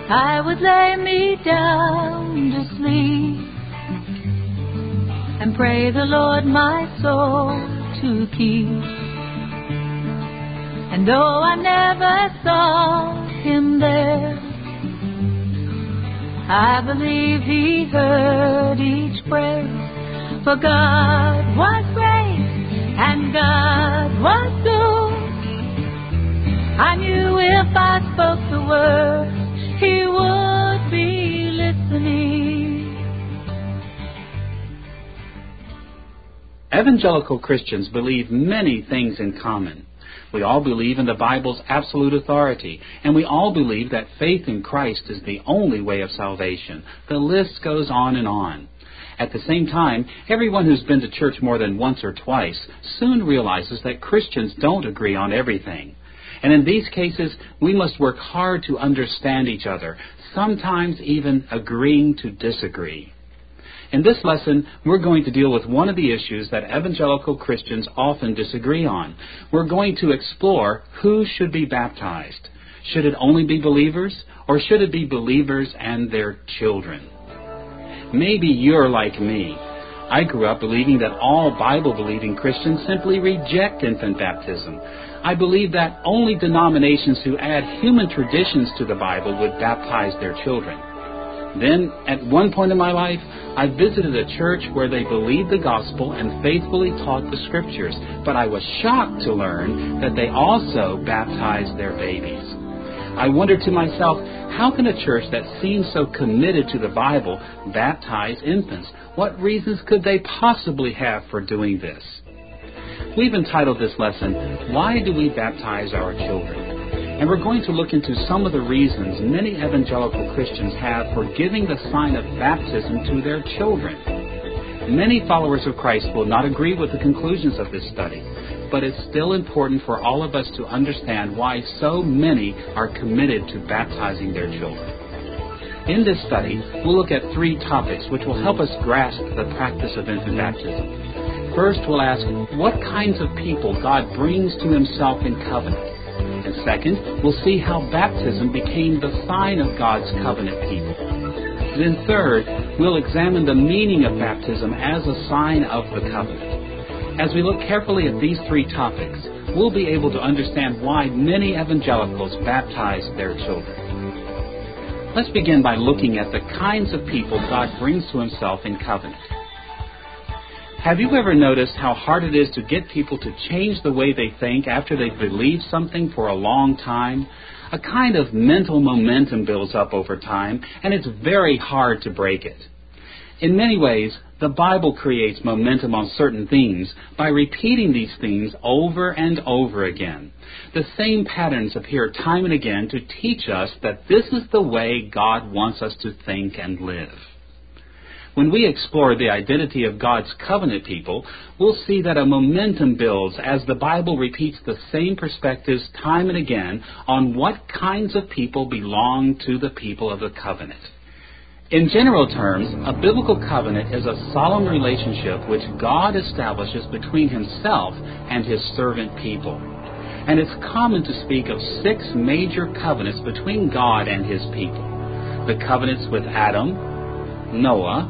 I would lay me down to sleep and pray the Lord my soul to keep. And though I never saw him there, I believe he heard each prayer. For God was great and God was good. I knew if I spoke the word, he would be listening. Evangelical Christians believe many things in common. We all believe in the Bible's absolute authority, and we all believe that faith in Christ is the only way of salvation. The list goes on and on. At the same time, everyone who's been to church more than once or twice soon realizes that Christians don't agree on everything. And in these cases, we must work hard to understand each other, sometimes even agreeing to disagree. In this lesson, we're going to deal with one of the issues that evangelical Christians often disagree on. We're going to explore who should be baptized. Should it only be believers, or should it be believers and their children? Maybe you're like me. I grew up believing that all Bible-believing Christians simply reject infant baptism. I believed that only denominations who add human traditions to the Bible would baptize their children. Then, at one point in my life, I visited a church where they believed the gospel and faithfully taught the scriptures, but I was shocked to learn that they also baptized their babies. I wondered to myself, how can a church that seems so committed to the Bible baptize infants? What reasons could they possibly have for doing this? We've entitled this lesson, Why Do We Baptize Our Children? And we're going to look into some of the reasons many evangelical Christians have for giving the sign of baptism to their children. Many followers of Christ will not agree with the conclusions of this study, but it's still important for all of us to understand why so many are committed to baptizing their children. In this study, we'll look at 3 topics which will help us grasp the practice of infant baptism. First, we'll ask what kinds of people God brings to himself in covenant. And second, we'll see how baptism became the sign of God's covenant people. Then third, we'll examine the meaning of baptism as a sign of the covenant. As we look carefully at these 3 topics, we'll be able to understand why many evangelicals baptize their children. Let's begin by looking at the kinds of people God brings to himself in covenant. Have you ever noticed how hard it is to get people to change the way they think after they've believed something for a long time? A kind of mental momentum builds up over time, and it's very hard to break it. In many ways, the Bible creates momentum on certain themes by repeating these themes over and over again. The same patterns appear time and again to teach us that this is the way God wants us to think and live. When we explore the identity of God's covenant people, we'll see that a momentum builds as the Bible repeats the same perspectives time and again on what kinds of people belong to the people of the covenant. In general terms, a biblical covenant is a solemn relationship which God establishes between himself and his servant people. And it's common to speak of 6 major covenants between God and his people. The covenants with Adam, Noah,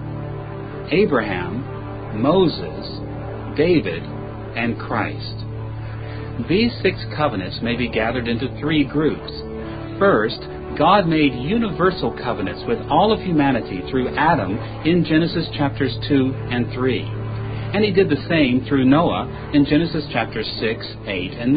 Abraham, Moses, David, and Christ. These 6 covenants may be gathered into 3 groups. First, God made universal covenants with all of humanity through Adam in Genesis chapters 2 and 3. And he did the same through Noah in Genesis chapters 6, 8, and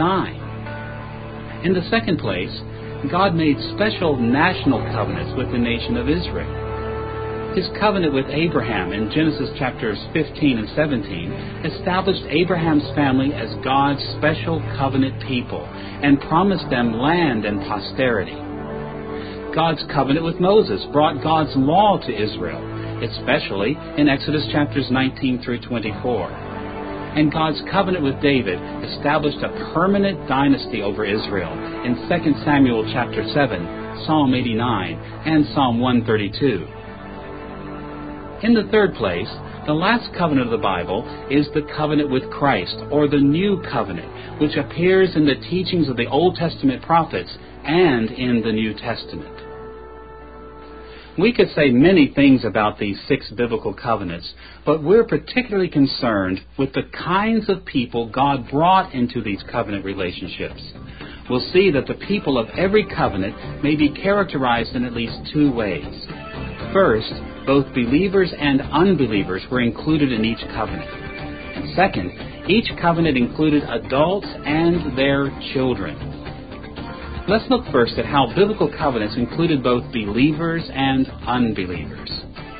9. In the second place, God made special national covenants with the nation of Israel. His covenant with Abraham in Genesis chapters 15 and 17 established Abraham's family as God's special covenant people and promised them land and posterity. God's covenant with Moses brought God's law to Israel, especially in Exodus chapters 19 through 24. And God's covenant with David established a permanent dynasty over Israel in 2 Samuel chapter 7, Psalm 89, and Psalm 132. In the third place, the last covenant of the Bible is the covenant with Christ, or the New Covenant, which appears in the teachings of the Old Testament prophets and in the New Testament. We could say many things about these 6 biblical covenants, but we're particularly concerned with the kinds of people God brought into these covenant relationships. We'll see that the people of every covenant may be characterized in at least 2 ways. First, both believers and unbelievers were included in each covenant. And second, each covenant included adults and their children. Let's look first at how biblical covenants included both believers and unbelievers.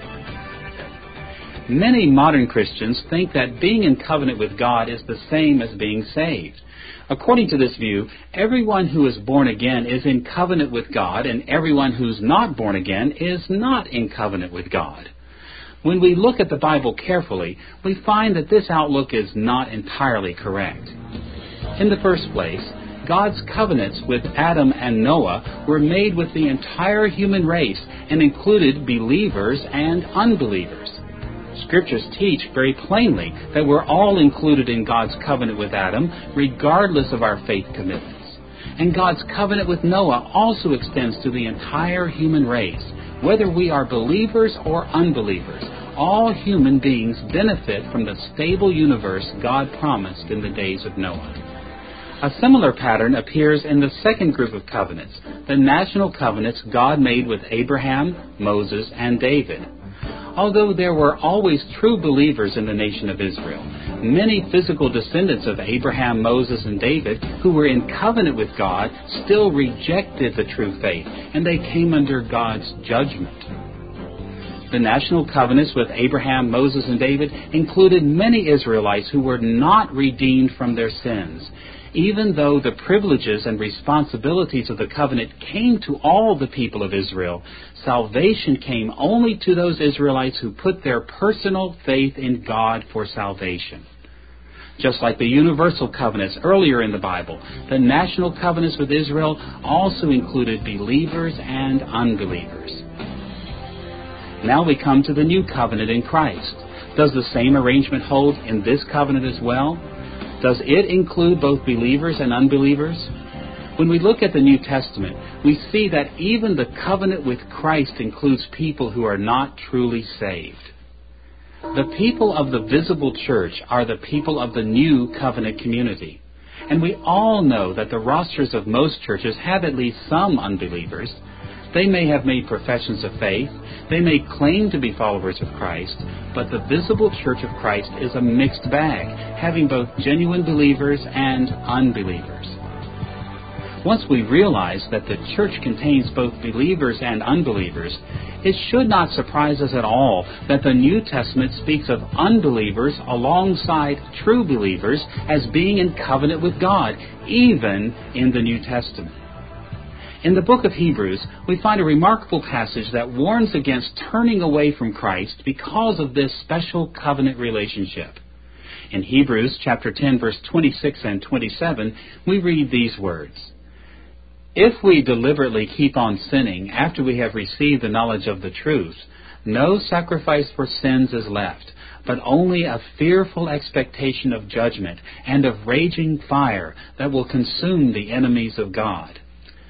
Many modern Christians think that being in covenant with God is the same as being saved. According to this view, everyone who is born again is in covenant with God, and everyone who's not born again is not in covenant with God. When we look at the Bible carefully, we find that this outlook is not entirely correct. In the first place, God's covenants with Adam and Noah were made with the entire human race and included believers and unbelievers. Scriptures teach very plainly that we're all included in God's covenant with Adam, regardless of our faith commitments. And God's covenant with Noah also extends to the entire human race. Whether we are believers or unbelievers, all human beings benefit from the stable universe God promised in the days of Noah. A similar pattern appears in the second group of covenants, the national covenants God made with Abraham, Moses, and David. Although there were always true believers in the nation of Israel, many physical descendants of Abraham, Moses, and David who were in covenant with God still rejected the true faith, and they came under God's judgment. The national covenants with Abraham, Moses, and David included many Israelites who were not redeemed from their sins. Even though the privileges and responsibilities of the covenant came to all the people of Israel, salvation came only to those Israelites who put their personal faith in God for salvation. Just like the universal covenants earlier in the Bible, the national covenants with Israel also included believers and unbelievers. Now we come to the new covenant in Christ. Does the same arrangement hold in this covenant as well? Does it include both believers and unbelievers? When we look at the New Testament, we see that even the covenant with Christ includes people who are not truly saved. The people of the visible church are the people of the new covenant community. And we all know that the rosters of most churches have at least some unbelievers. They may have made professions of faith. They may claim to be followers of Christ, but the visible church of Christ is a mixed bag, having both genuine believers and unbelievers. Once we realize that the church contains both believers and unbelievers, it should not surprise us at all that the New Testament speaks of unbelievers alongside true believers as being in covenant with God, even in the New Testament. In the book of Hebrews, we find a remarkable passage that warns against turning away from Christ because of this special covenant relationship. In Hebrews chapter 10, verse 26 and 27, we read these words, "If we deliberately keep on sinning after we have received the knowledge of the truth, no sacrifice for sins is left, but only a fearful expectation of judgment and of raging fire that will consume the enemies of God."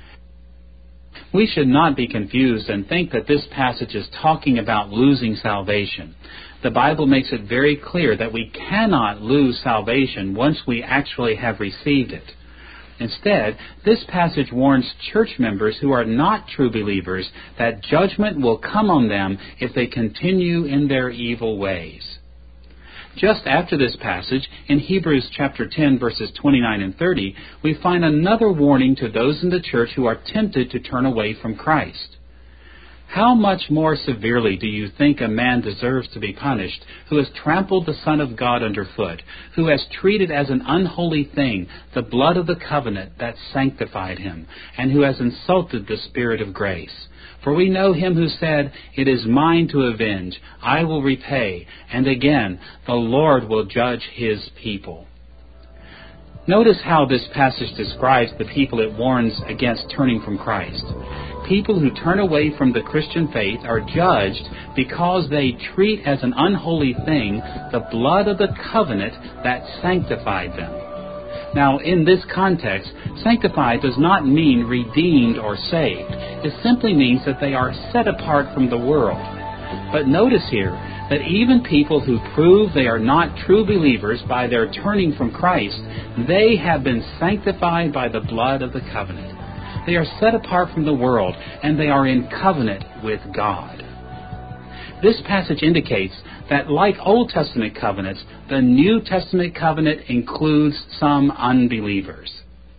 We should not be confused and think that this passage is talking about losing salvation. The Bible makes it very clear that we cannot lose salvation once we actually have received it. Instead, this passage warns church members who are not true believers that judgment will come on them if they continue in their evil ways. Just after this passage, in Hebrews chapter 10, verses 29 and 30, we find another warning to those in the church who are tempted to turn away from Christ. "How much more severely do you think a man deserves to be punished who has trampled the Son of God underfoot, who has treated as an unholy thing the blood of the covenant that sanctified him, and who has insulted the Spirit of grace? For we know him who said, 'It is mine to avenge, I will repay,' and again, 'The Lord will judge his people.'" Notice how this passage describes the people it warns against turning from Christ. People who turn away from the Christian faith are judged because they treat as an unholy thing the blood of the covenant that sanctified them. Now, in this context, sanctified does not mean redeemed or saved. It simply means that they are set apart from the world. But notice here that even people who prove they are not true believers by their turning from Christ, they have been sanctified by the blood of the covenant. They are set apart from the world, and they are in covenant with God. This passage indicates that, like Old Testament covenants, the New Testament covenant includes some unbelievers.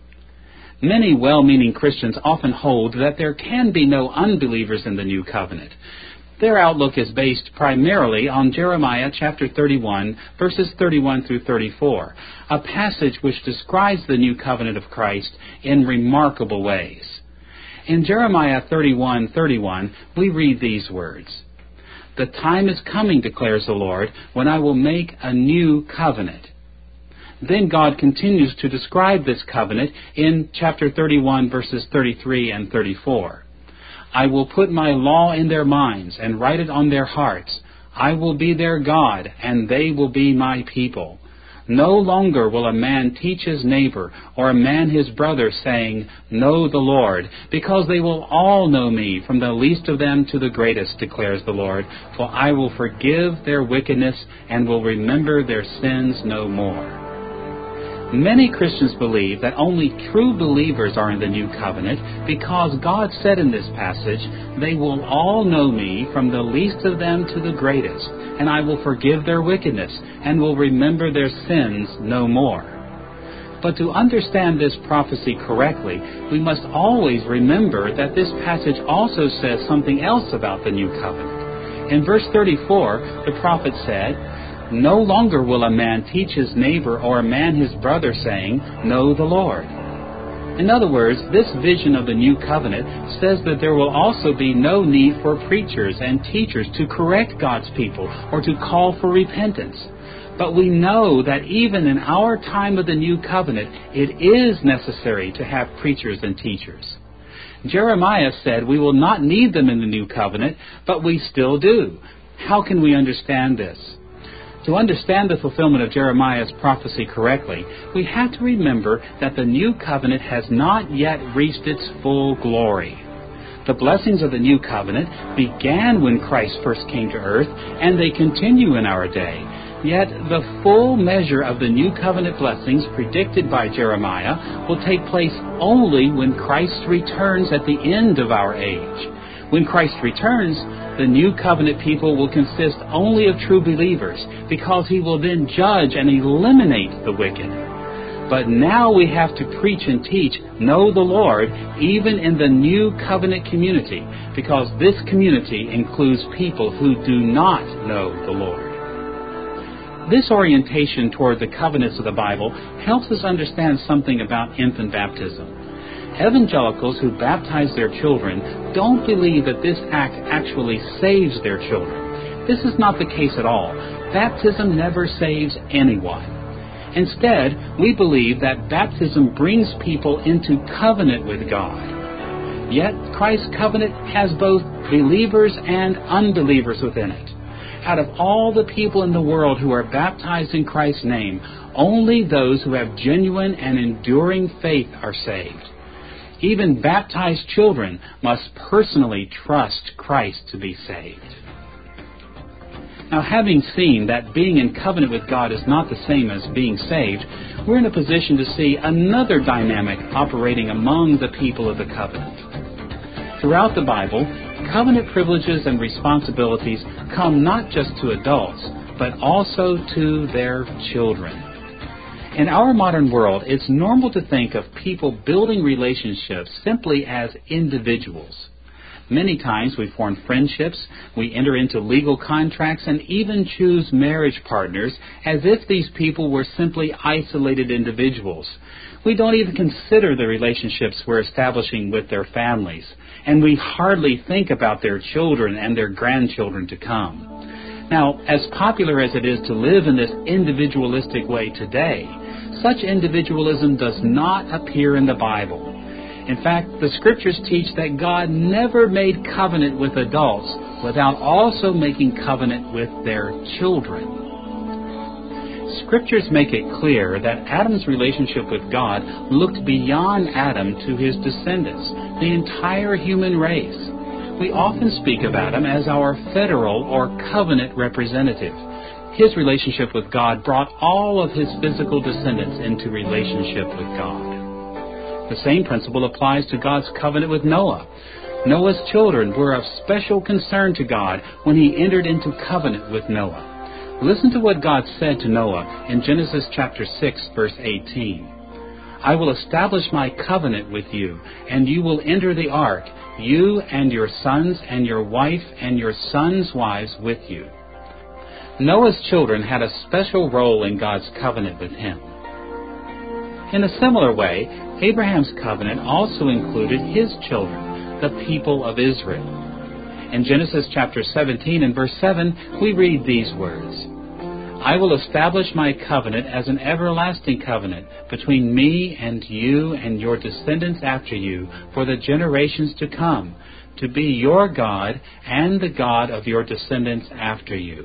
Many well-meaning Christians often hold that there can be no unbelievers in the New Covenant. Their outlook is based primarily on Jeremiah chapter 31, verses 31 through 34, a passage which describes the New Covenant of Christ in remarkable ways. In Jeremiah 31:31, we read these words, "The time is coming, declares the Lord, when I will make a new covenant." Then God continues to describe this covenant in chapter 31, verses 33 and 34. "I will put my law in their minds and write it on their hearts. I will be their God, and they will be my people. No longer will a man teach his neighbor or a man his brother, saying, 'Know the Lord,' because they will all know me, from the least of them to the greatest, declares the Lord. For I will forgive their wickedness and will remember their sins no more." Many Christians believe that only true believers are in the New Covenant because God said in this passage, "They will all know me, from the least of them to the greatest, and I will forgive their wickedness and will remember their sins no more." But to understand this prophecy correctly, we must always remember that this passage also says something else about the New Covenant. In verse 34, the prophet said, "No longer will a man teach his neighbor or a man his brother, saying, 'Know the Lord.'" In other words, this vision of the New Covenant says that there will also be no need for preachers and teachers to correct God's people or to call for repentance. But we know that even in our time of the New Covenant, it is necessary to have preachers and teachers. Jeremiah said we will not need them in the New Covenant, but we still do. How can we understand this? To understand the fulfillment of Jeremiah's prophecy correctly, we have to remember that the New Covenant has not yet reached its full glory. The blessings of the New Covenant began when Christ first came to earth, and they continue in our day. Yet the full measure of the New Covenant blessings predicted by Jeremiah will take place only when Christ returns at the end of our age. When Christ returns, the New Covenant people will consist only of true believers, because He will then judge and eliminate the wicked. But now we have to preach and teach, "Know the Lord," even in the New Covenant community, because this community includes people who do not know the Lord. This orientation toward the covenants of the Bible helps us understand something about infant baptism. Evangelicals who baptize their children don't believe that this act actually saves their children. This is not the case at all. Baptism never saves anyone. Instead, we believe that baptism brings people into covenant with God. Yet, Christ's covenant has both believers and unbelievers within it. Out of all the people in the world who are baptized in Christ's name, only those who have genuine and enduring faith are saved. Even baptized children must personally trust Christ to be saved. Now, having seen that being in covenant with God is not the same as being saved, we're in a position to see another dynamic operating among the people of the covenant. Throughout the Bible, covenant privileges and responsibilities come not just to adults, but also to their children. In our modern world, it's normal to think of people building relationships simply as individuals. Many times we form friendships, we enter into legal contracts, and even choose marriage partners as if these people were simply isolated individuals. We don't even consider the relationships we're establishing with their families, and we hardly think about their children and their grandchildren to come. Now, as popular as it is to live in this individualistic way today, such individualism does not appear in the Bible. In fact, the Scriptures teach that God never made covenant with adults without also making covenant with their children. Scriptures make it clear that Adam's relationship with God looked beyond Adam to his descendants, the entire human race. We often speak of Adam as our federal or covenant representative. His relationship with God brought all of his physical descendants into relationship with God. The same principle applies to God's covenant with Noah. Noah's children were of special concern to God when he entered into covenant with Noah. Listen to what God said to Noah in Genesis chapter 6, verse 18. I will establish my covenant with you, and you will enter the ark, you and your sons and your wife and your sons' wives with you. Noah's children had a special role in God's covenant with him. In a similar way, Abraham's covenant also included his children, the people of Israel. In Genesis chapter 17 and verse 7, we read these words, I will establish my covenant as an everlasting covenant between me and you and your descendants after you for the generations to come, to be your God and the God of your descendants after you.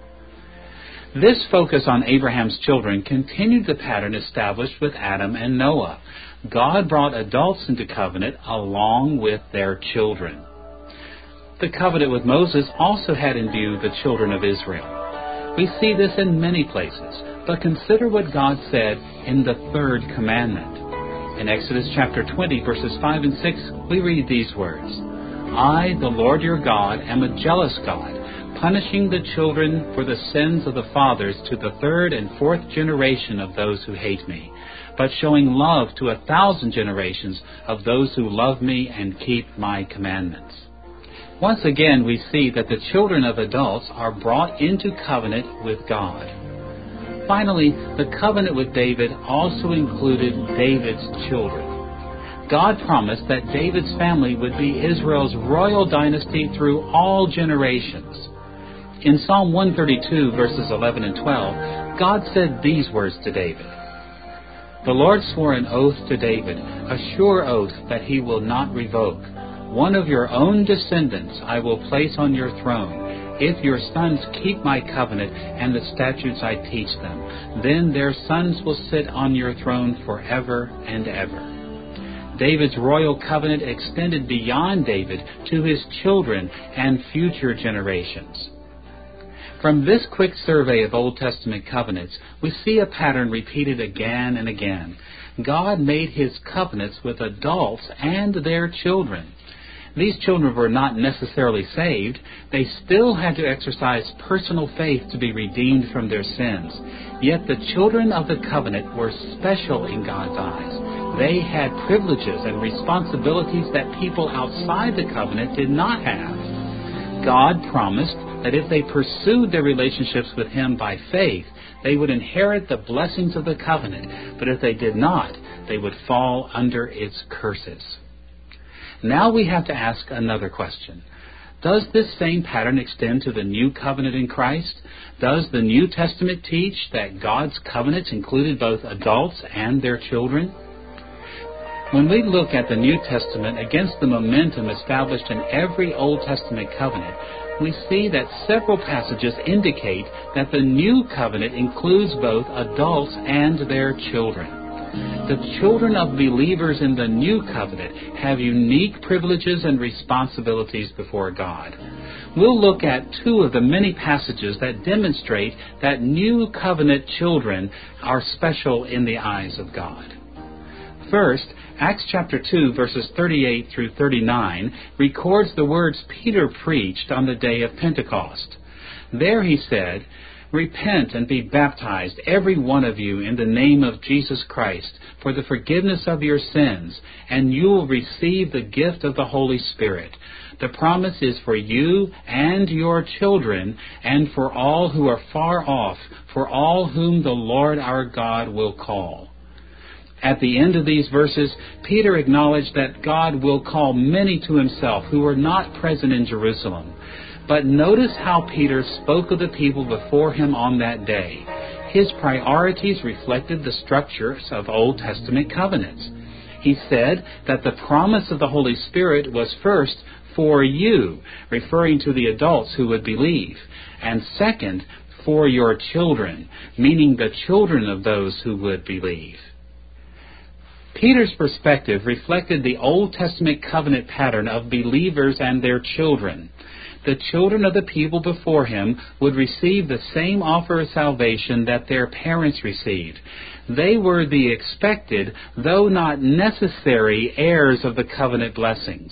This focus on Abraham's children continued the pattern established with Adam and Noah. God brought adults into covenant along with their children. The covenant with Moses also had in view the children of Israel. We see this in many places, but consider what God said in the third commandment. In Exodus chapter 20, verses 5 and 6, we read these words, I, the Lord your God, am a jealous God, punishing the children for the sins of the fathers to the third and fourth generation of those who hate me, but showing love to 1,000 generations of those who love me and keep my commandments. Once again, we see that the children of adults are brought into covenant with God. Finally, the covenant with David also included David's children. God promised that David's family would be Israel's royal dynasty through all generations. In Psalm 132, verses 11 and 12, God said these words to David, The Lord swore an oath to David, a sure oath that he will not revoke. One of your own descendants I will place on your throne. If your sons keep my covenant and the statutes I teach them, then their sons will sit on your throne forever and ever. David's royal covenant extended beyond David to his children and future generations. From this quick survey of Old Testament covenants, we see a pattern repeated again and again. God made his covenants with adults and their children. These children were not necessarily saved. They still had to exercise personal faith to be redeemed from their sins. Yet the children of the covenant were special in God's eyes. They had privileges and responsibilities that people outside the covenant did not have. God promised that if they pursued their relationships with him by faith, they would inherit the blessings of the covenant. But if they did not, they would fall under its curses. Now we have to ask another question. Does this same pattern extend to the new covenant in Christ? Does the New Testament teach that God's covenants included both adults and their children? When we look at the New Testament against the momentum established in every Old Testament covenant, we see that several passages indicate that the new covenant includes both adults and their children. The children of believers in the new covenant have unique privileges and responsibilities before God. We'll look at two of the many passages that demonstrate that new covenant children are special in the eyes of God. First, Acts chapter 2, verses 38 through 39 records the words Peter preached on the day of Pentecost. There he said, Repent and be baptized, every one of you, in the name of Jesus Christ, for the forgiveness of your sins, and you will receive the gift of the Holy Spirit. The promise is for you and your children, and for all who are far off, for all whom the Lord our God will call. At the end of these verses, Peter acknowledged that God will call many to himself who were not present in Jerusalem. But notice how Peter spoke of the people before him on that day. His priorities reflected the structures of Old Testament covenants. He said that the promise of the Holy Spirit was first for you, referring to the adults who would believe, and second, for your children, meaning the children of those who would believe. Peter's perspective reflected the Old Testament covenant pattern of believers and their children. The children of the people before him would receive the same offer of salvation that their parents received. They were the expected, though not necessary, heirs of the covenant blessings.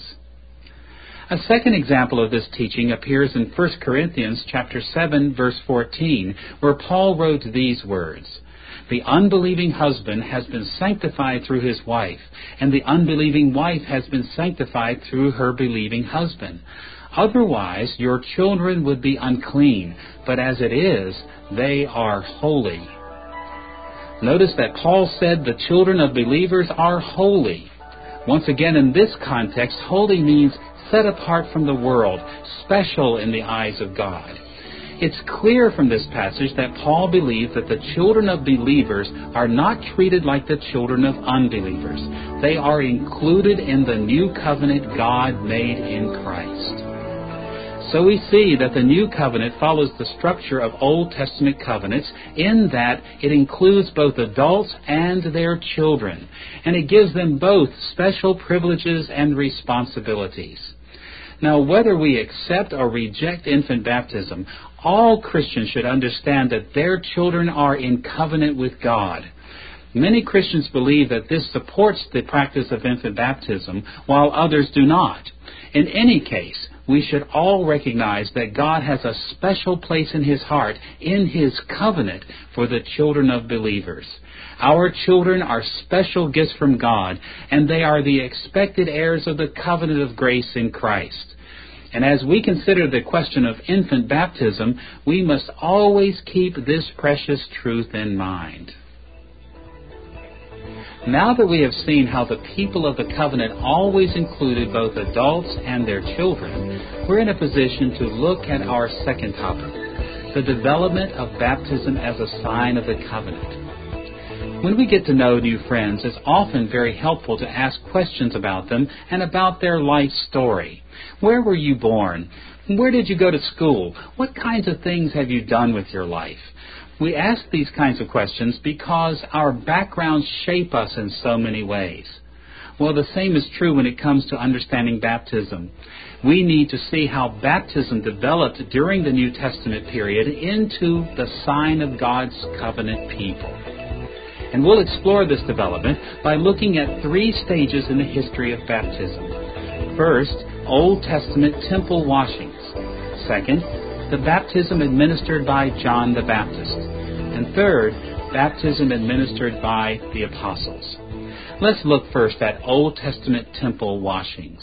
A second example of this teaching appears in 1 Corinthians chapter 7, verse 14, where Paul wrote these words, "The unbelieving husband has been sanctified through his wife, and the unbelieving wife has been sanctified through her believing husband. Otherwise, your children would be unclean, but as it is, they are holy." Notice that Paul said the children of believers are holy. Once again, in this context, holy means set apart from the world, special in the eyes of God. It's clear from this passage that Paul believed that the children of believers are not treated like the children of unbelievers. They are included in the new covenant God made in Christ. So we see that the new covenant follows the structure of Old Testament covenants in that it includes both adults and their children, and it gives them both special privileges and responsibilities. Now, whether we accept or reject infant baptism, all Christians should understand that their children are in covenant with God. Many Christians believe that this supports the practice of infant baptism, while others do not. In any case, we should all recognize that God has a special place in His heart, in His covenant, for the children of believers. Our children are special gifts from God, and they are the expected heirs of the covenant of grace in Christ. And as we consider the question of infant baptism, we must always keep this precious truth in mind. Now that we have seen how the people of the covenant always included both adults and their children, we're in a position to look at our second topic, the development of baptism as a sign of the covenant. When we get to know new friends, it's often very helpful to ask questions about them and about their life story. Where were you born? Where did you go to school? What kinds of things have you done with your life? We ask these kinds of questions because our backgrounds shape us in so many ways. Well, the same is true when it comes to understanding baptism. We need to see how baptism developed during the New Testament period into the sign of God's covenant people. And we'll explore this development by looking at 3 stages in the history of baptism. First, Old Testament temple washings. Second, the baptism administered by John the Baptist. And third, baptism administered by the apostles. Let's look first at Old Testament temple washings.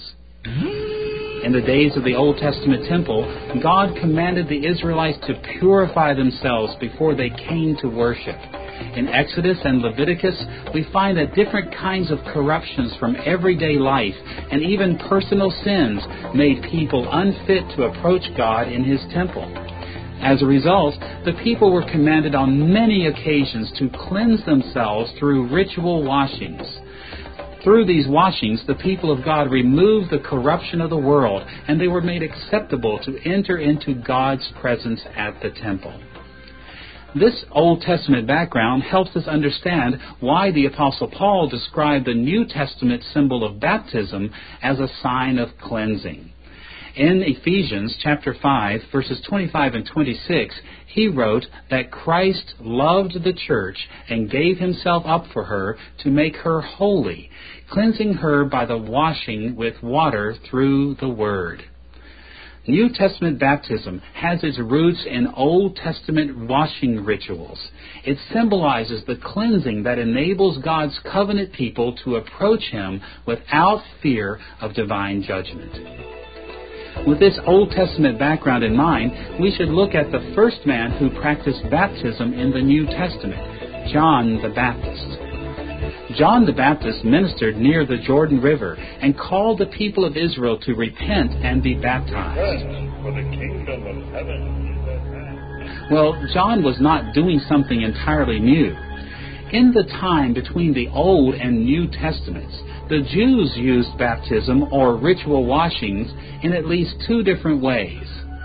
In the days of the Old Testament temple, God commanded the Israelites to purify themselves before they came to worship. In Exodus and Leviticus, we find that different kinds of corruptions from everyday life and even personal sins made people unfit to approach God in His temple. As a result, the people were commanded on many occasions to cleanse themselves through ritual washings. Through these washings, the people of God removed the corruption of the world, and they were made acceptable to enter into God's presence at the temple. This Old Testament background helps us understand why the Apostle Paul described the New Testament symbol of baptism as a sign of cleansing. In Ephesians chapter 5, verses 25 and 26, he wrote that Christ loved the church and gave Himself up for her to make her holy, cleansing her by the washing with water through the Word. New Testament baptism has its roots in Old Testament washing rituals. It symbolizes the cleansing that enables God's covenant people to approach Him without fear of divine judgment. With this Old Testament background in mind, we should look at the first man who practiced baptism in the New Testament, John the Baptist. John the Baptist ministered near the Jordan River and called the people of Israel to repent and be baptized. For the kingdom of heaven is at hand. Well, John was not doing something entirely new. In the time between the Old and New Testaments, the Jews used baptism or ritual washings in at least 2 different ways.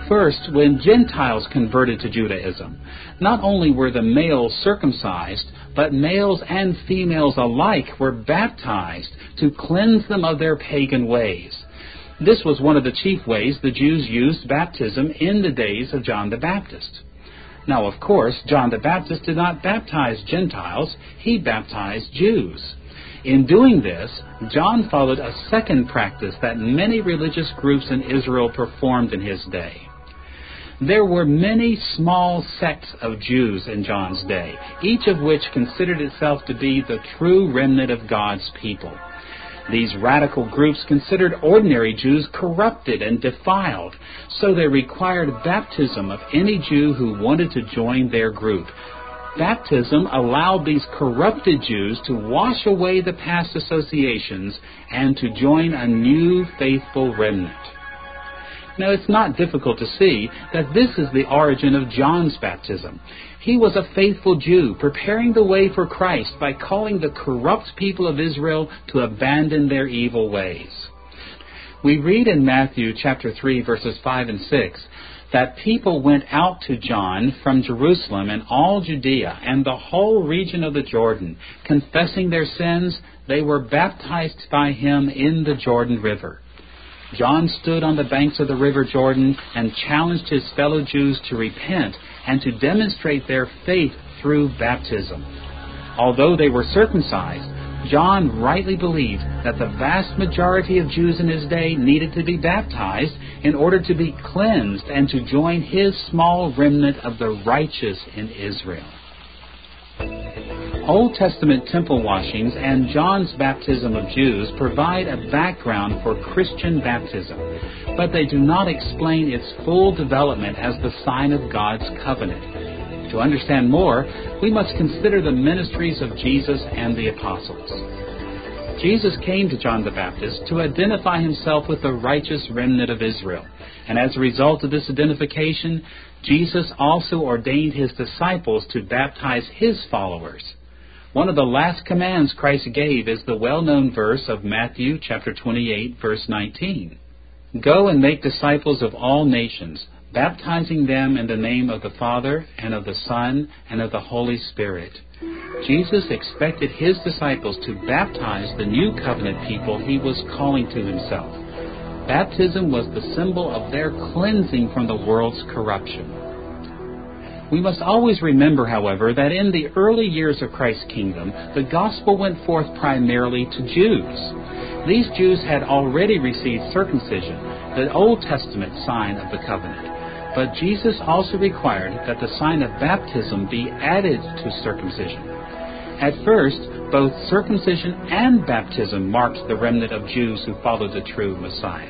First, when Gentiles converted to Judaism, not only were the males circumcised, but males and females alike were baptized to cleanse them of their pagan ways. This was one of the chief ways the Jews used baptism in the days of John the Baptist. Now, of course, John the Baptist did not baptize Gentiles, he baptized Jews. In doing this, John followed a second practice that many religious groups in Israel performed in his day. There were many small sects of Jews in John's day, each of which considered itself to be the true remnant of God's people. These radical groups considered ordinary Jews corrupted and defiled, so they required baptism of any Jew who wanted to join their group. Baptism allowed these corrupted Jews to wash away the past associations and to join a new faithful remnant. Now, it's not difficult to see that this is the origin of John's baptism. He was a faithful Jew, preparing the way for Christ by calling the corrupt people of Israel to abandon their evil ways. We read in Matthew chapter 3, verses 5 and 6, that people went out to John from Jerusalem and all Judea and the whole region of the Jordan. Confessing their sins, they were baptized by him in the Jordan River. John stood on the banks of the river Jordan and challenged his fellow Jews to repent and to demonstrate their faith through baptism. Although they were circumcised, John rightly believed that the vast majority of Jews in his day needed to be baptized in order to be cleansed and to join his small remnant of the righteous in Israel. Old Testament temple washings and John's baptism of Jews provide a background for Christian baptism, but they do not explain its full development as the sign of God's covenant. To understand more, we must consider the ministries of Jesus and the apostles. Jesus came to John the Baptist to identify himself with the righteous remnant of Israel, and as a result of this identification, Jesus also ordained his disciples to baptize his followers. One of the last commands Christ gave is the well-known verse of Matthew chapter 28, verse 19. Go and make disciples of all nations, baptizing them in the name of the Father and of the Son and of the Holy Spirit. Jesus expected his disciples to baptize the new covenant people he was calling to himself. Baptism was the symbol of their cleansing from the world's corruption. We must always remember, however, that in the early years of Christ's kingdom, the gospel went forth primarily to Jews. These Jews had already received circumcision, the Old Testament sign of the covenant. But Jesus also required that the sign of baptism be added to circumcision. At first, both circumcision and baptism marked the remnant of Jews who followed the true Messiah.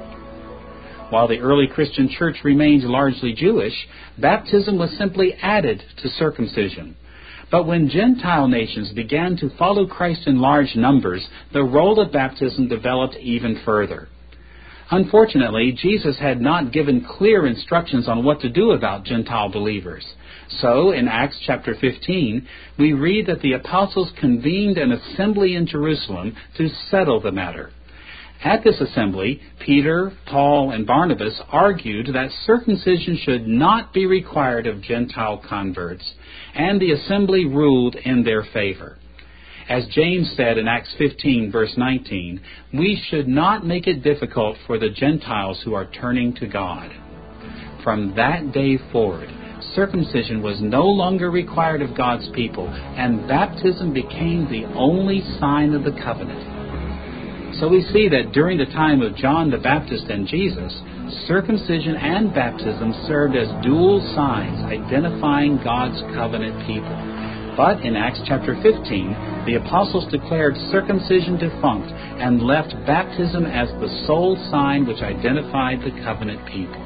While the early Christian church remained largely Jewish, baptism was simply added to circumcision. But when Gentile nations began to follow Christ in large numbers, the role of baptism developed even further. Unfortunately, Jesus had not given clear instructions on what to do about Gentile believers. So, in Acts chapter 15, we read that the apostles convened an assembly in Jerusalem to settle the matter. At this assembly, Peter, Paul, and Barnabas argued that circumcision should not be required of Gentile converts, and the assembly ruled in their favor. As James said in Acts 15, verse 19, we should not make it difficult for the Gentiles who are turning to God. From that day forward, circumcision was no longer required of God's people, and baptism became the only sign of the covenant. So we see that during the time of John the Baptist and Jesus, circumcision and baptism served as dual signs identifying God's covenant people. But in Acts chapter 15, the apostles declared circumcision defunct and left baptism as the sole sign which identified the covenant people.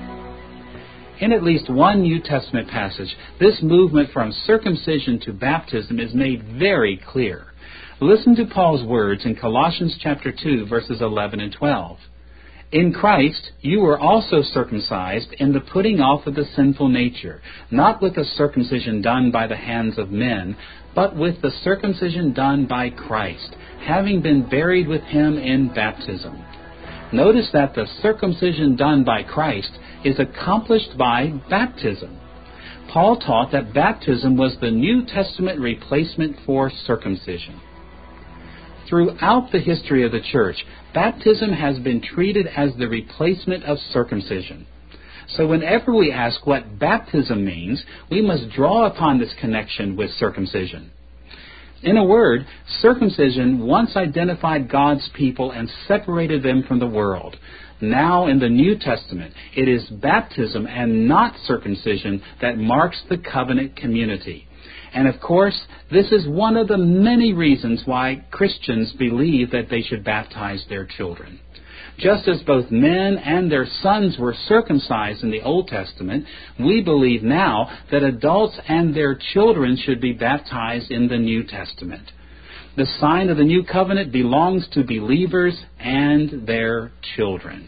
In at least one New Testament passage, this movement from circumcision to baptism is made very clear. Listen to Paul's words in Colossians chapter 2, verses 11 and 12. In Christ you were also circumcised in the putting off of the sinful nature, not with the circumcision done by the hands of men, but with the circumcision done by Christ, having been buried with him in baptism. Notice that the circumcision done by Christ is accomplished by baptism. Paul taught that baptism was the New Testament replacement for circumcision. Throughout the history of the church, baptism has been treated as the replacement of circumcision. So whenever we ask what baptism means, we must draw upon this connection with circumcision. In a word, circumcision once identified God's people and separated them from the world. Now in the New Testament, it is baptism and not circumcision that marks the covenant community. And of course, this is one of the many reasons why Christians believe that they should baptize their children. Just as both men and their sons were circumcised in the Old Testament, we believe now that adults and their children should be baptized in the New Testament. The sign of the new covenant belongs to believers and their children.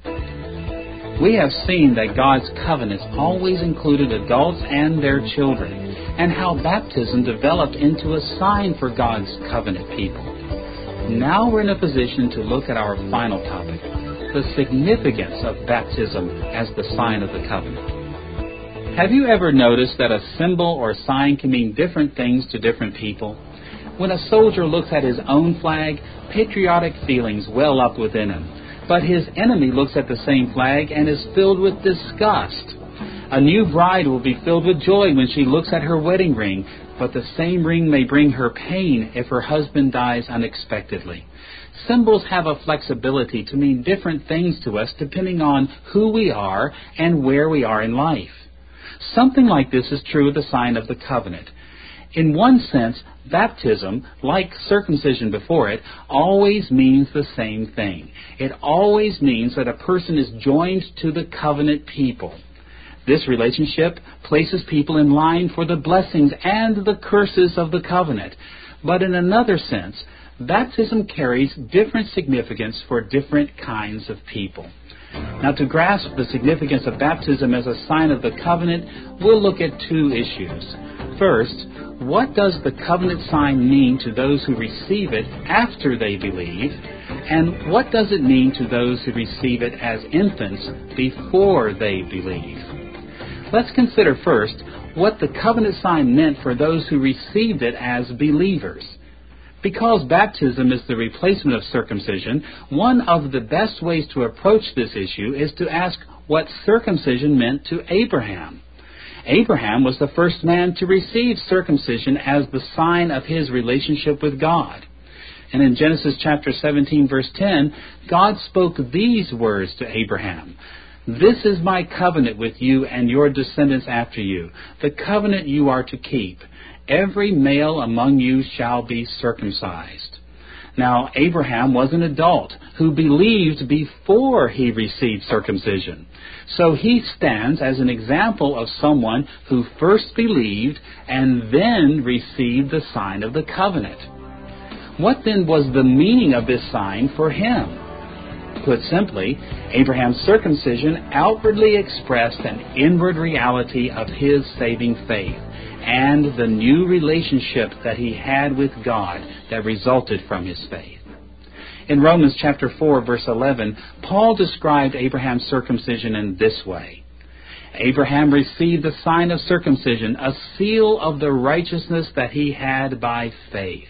We have seen that God's covenants always included adults and their children, and how baptism developed into a sign for God's covenant people. Now we're in a position to look at our final topic, the significance of baptism as the sign of the covenant. Have you ever noticed that a symbol or sign can mean different things to different people? When a soldier looks at his own flag, patriotic feelings well up within him. But his enemy looks at the same flag and is filled with disgust. A new bride will be filled with joy when she looks at her wedding ring, but the same ring may bring her pain if her husband dies unexpectedly. Symbols have a flexibility to mean different things to us depending on who we are and where we are in life. Something like this is true of the sign of the covenant. In one sense, baptism, like circumcision before it, always means the same thing. It always means that a person is joined to the covenant people. This relationship places people in line for the blessings and the curses of the covenant. But in another sense, baptism carries different significance for different kinds of people. Now, to grasp the significance of baptism as a sign of the covenant, we'll look at two issues. First, what does the covenant sign mean to those who receive it after they believe? And what does it mean to those who receive it as infants before they believe? Let's consider first what the covenant sign meant for those who received it as believers. Because baptism is the replacement of circumcision, one of the best ways to approach this issue is to ask what circumcision meant to Abraham. Abraham was the first man to receive circumcision as the sign of his relationship with God. And in Genesis chapter 17, verse 10, God spoke these words to Abraham. "This is my covenant with you and your descendants after you, the covenant you are to keep. Every male among you shall be circumcised." Now, Abraham was an adult who believed before he received circumcision. So he stands as an example of someone who first believed and then received the sign of the covenant. What then was the meaning of this sign for him? Put simply, Abraham's circumcision outwardly expressed an inward reality of his saving faith and the new relationship that he had with God that resulted from his faith. In Romans chapter 4, verse 11, Paul described Abraham's circumcision in this way. Abraham received the sign of circumcision, a seal of the righteousness that he had by faith.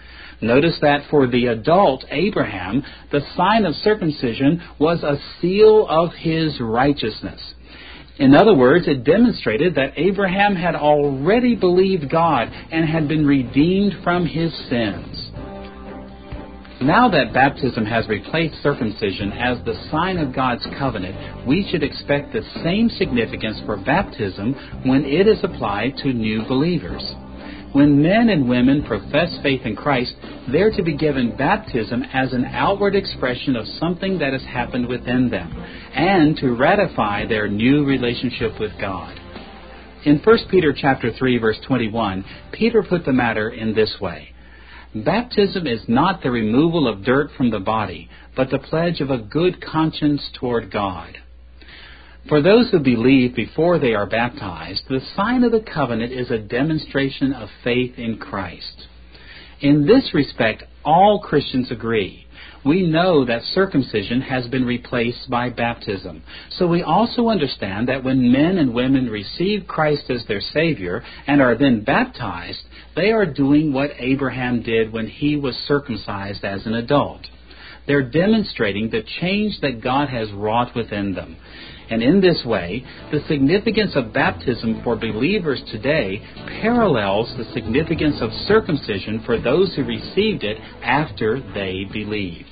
Notice that for the adult Abraham, the sign of circumcision was a seal of his righteousness. In other words, it demonstrated that Abraham had already believed God and had been redeemed from his sins. Now that baptism has replaced circumcision as the sign of God's covenant, we should expect the same significance for baptism when it is applied to new believers. When men and women profess faith in Christ, they're to be given baptism as an outward expression of something that has happened within them, and to ratify their new relationship with God. In 1 Peter chapter 3, verse 21, Peter put the matter in this way. Baptism is not the removal of dirt from the body, but the pledge of a good conscience toward God. For those who believe before they are baptized, the sign of the covenant is a demonstration of faith in Christ. In this respect, all Christians agree. we know that circumcision has been replaced by baptism. So we also understand that when men and women receive Christ as their Savior and are then baptized, they are doing what Abraham did when he was circumcised as an adult. They're demonstrating the change that God has wrought within them. And in this way, the significance of baptism for believers today parallels the significance of circumcision for those who received it after they believed.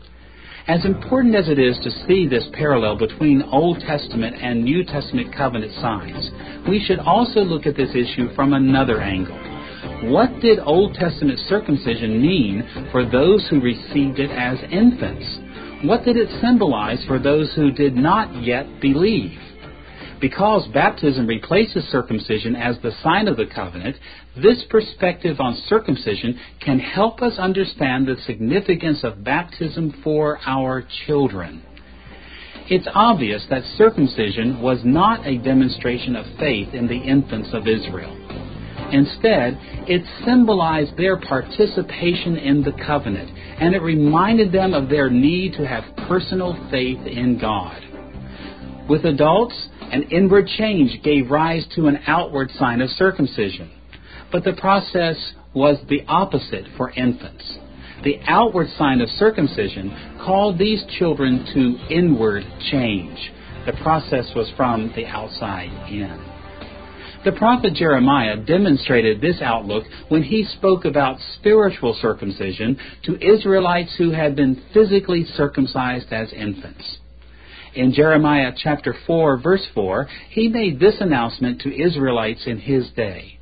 As important as it is to see this parallel between Old Testament and New Testament covenant signs, we should also look at this issue from another angle. What did Old Testament circumcision mean for those who received it as infants? What did it symbolize for those who did not yet believe? Because baptism replaces circumcision as the sign of the covenant, this perspective on circumcision can help us understand the significance of baptism for our children. It's obvious that circumcision was not a demonstration of faith in the infants of Israel. Instead, it symbolized their participation in the covenant, and it reminded them of their need to have personal faith in God. With adults, an inward change gave rise to an outward sign of circumcision. But the process was the opposite for infants. The outward sign of circumcision called these children to inward change. The process was from the outside in. The prophet Jeremiah demonstrated this outlook when he spoke about spiritual circumcision to Israelites who had been physically circumcised as infants. In Jeremiah chapter 4, verse 4, he made this announcement to Israelites in his day.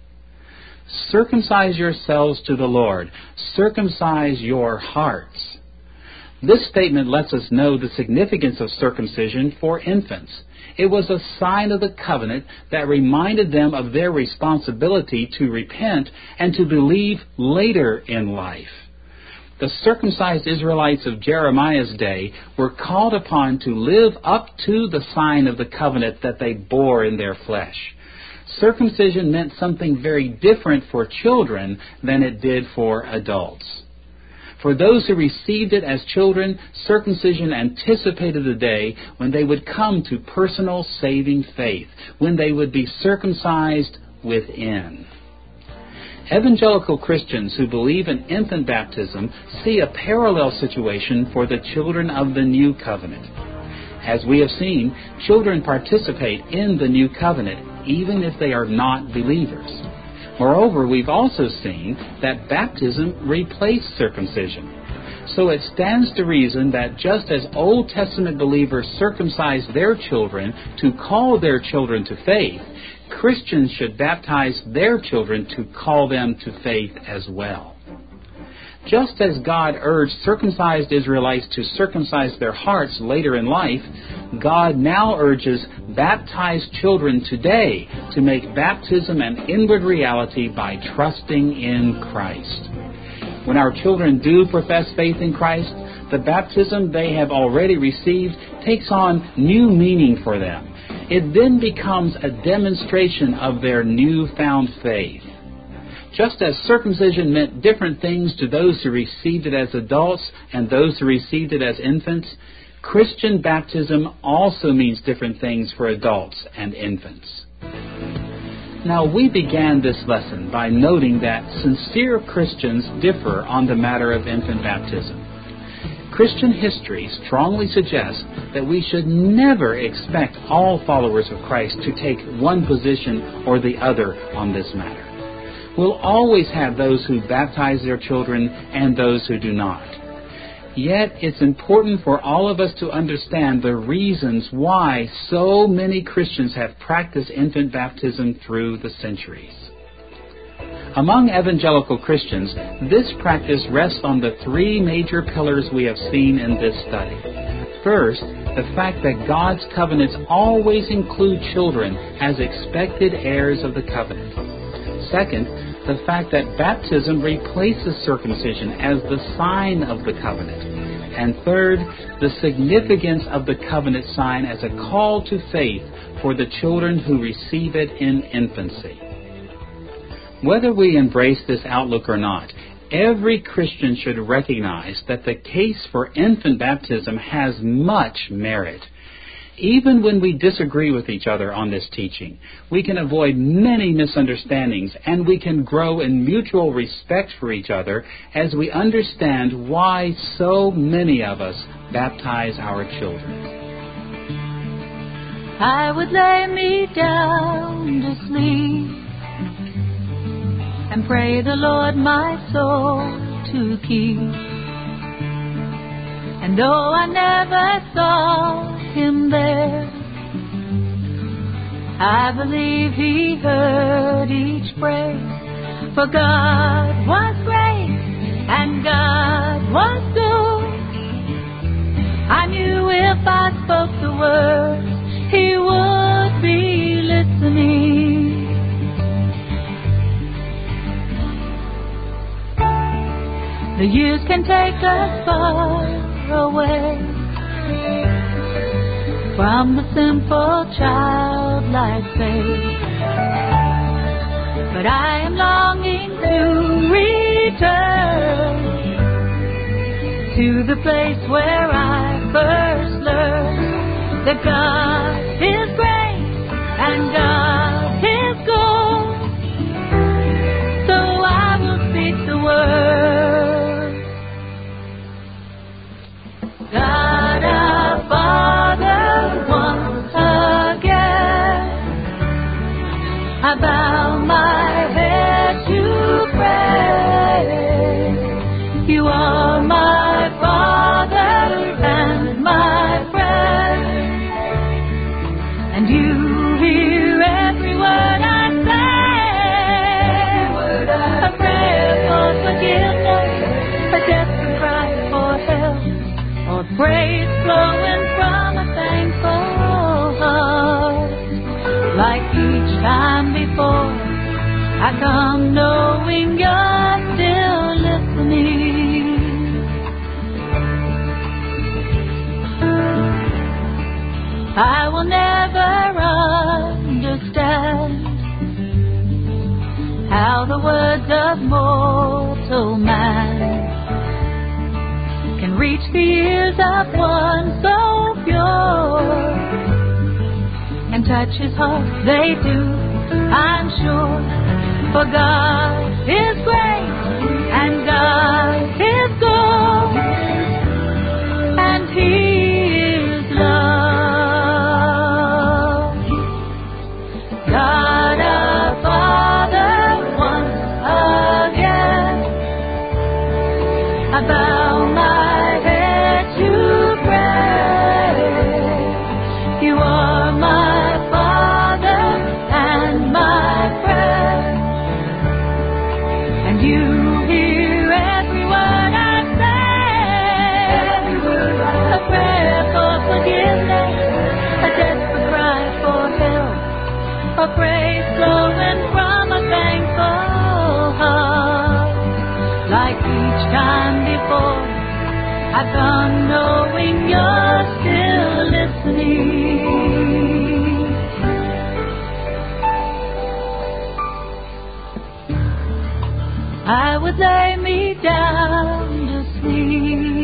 Circumcise yourselves to the Lord. Circumcise your hearts. This statement lets us know the significance of circumcision for infants. It was a sign of the covenant that reminded them of their responsibility to repent and to believe later in life. The circumcised Israelites of Jeremiah's day were called upon to live up to the sign of the covenant that they bore in their flesh. Circumcision meant something very different for children than it did for adults. For those who received it as children, circumcision anticipated the day when they would come to personal saving faith, when they would be circumcised within. Evangelical Christians who believe in infant baptism see a parallel situation for the children of the New Covenant. As we have seen, children participate in the New Covenant, even if they are not believers. Moreover, we've also seen that baptism replaced circumcision. So it stands to reason that just as Old Testament believers circumcised their children to call their children to faith, Christians should baptize their children to call them to faith as well. Just as God urged circumcised Israelites to circumcise their hearts later in life, God now urges baptized children today to make baptism an inward reality by trusting in Christ. When our children do profess faith in Christ, the baptism they have already received takes on new meaning for them. It then becomes a demonstration of their newfound faith. Just as circumcision meant different things to those who received it as adults and those who received it as infants, Christian baptism also means different things for adults and infants. Now, we began this lesson by noting that sincere Christians differ on the matter of infant baptism. Christian history strongly suggests that we should never expect all followers of Christ to take one position or the other on this matter. We'll always have those who baptize their children and those who do not. Yet it's important for all of us to understand the reasons why so many Christians have practiced infant baptism through the centuries. Among evangelical Christians, this practice rests on the three major pillars we have seen in this study. First, the fact that God's covenants always include children as expected heirs of the covenant. Second, the fact that baptism replaces circumcision as the sign of the covenant. And third, the significance of the covenant sign as a call to faith for the children who receive it in infancy. Whether we embrace this outlook or not, Every Christian should recognize that the case for infant baptism has much merit. Even when we disagree with each other on this teaching, we can avoid many misunderstandings, and we can grow in mutual respect for each other as we understand why so many of us baptize our children. I would lay me down to sleep and pray the Lord my soul to keep. And though I never saw Him there, I believe He heard each prayer. For God was great and God was good. I knew if I spoke the words, He would be listening. The years can take us far away from the simple childlike faith, but I am longing to return to the place where I first learned that God is great and God is good. So I will speak the word. God our Father, once again I bow my head to pray. You are my Father and my friend, and you hear every word I say. A prayer for forgiveness, a desperate cry for help, or praise flowing from a thankful heart. Like each time before, I come knowing you're still listening. I will never understand how the words of mortal man can reach the ears of one so pure and touch his heart. They do, I'm sure. For God is great and God is good, and He is love. God our Father, once again I bow my head to pray. You are my Father and my friend, and you hear every word I say. A prayer for forgiveness, a desperate cry for help, a praise flowing from a thankful heart. Like each time before, I come knowing you're still listening. I would lay me down to sleep